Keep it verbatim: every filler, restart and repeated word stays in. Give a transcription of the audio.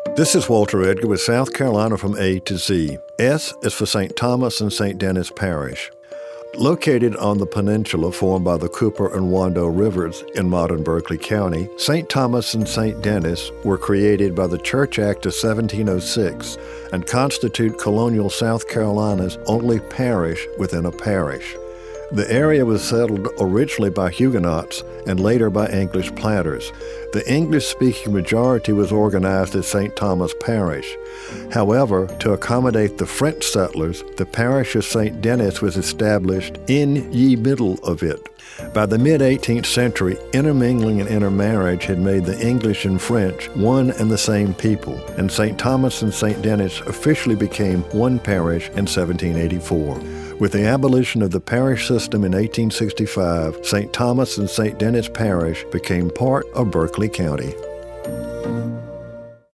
This is Walter Edgar with South Carolina from A to Z. S is for Saint Thomas and Saint Denis Parish. Located on the peninsula formed by the Cooper and Wando Rivers in modern Berkeley County, Saint Thomas and Saint Denis were created by the Church Act of seventeen oh six and constitute colonial South Carolina's only parish within a parish. The area was settled originally by Huguenots and later by English planters. The English-speaking majority was organized as Saint Thomas Parish. However, to accommodate the French settlers, the parish of Saint Denis was established in ye middle of it. By the mid-eighteenth century, intermingling and intermarriage had made the English and French one and the same people, and Saint Thomas and Saint Denis officially became one parish in seventeen eighty-four. With the abolition of the parish system in eighteen sixty-five, Saint Thomas and Saint Denis Parish became part of Berkeley County.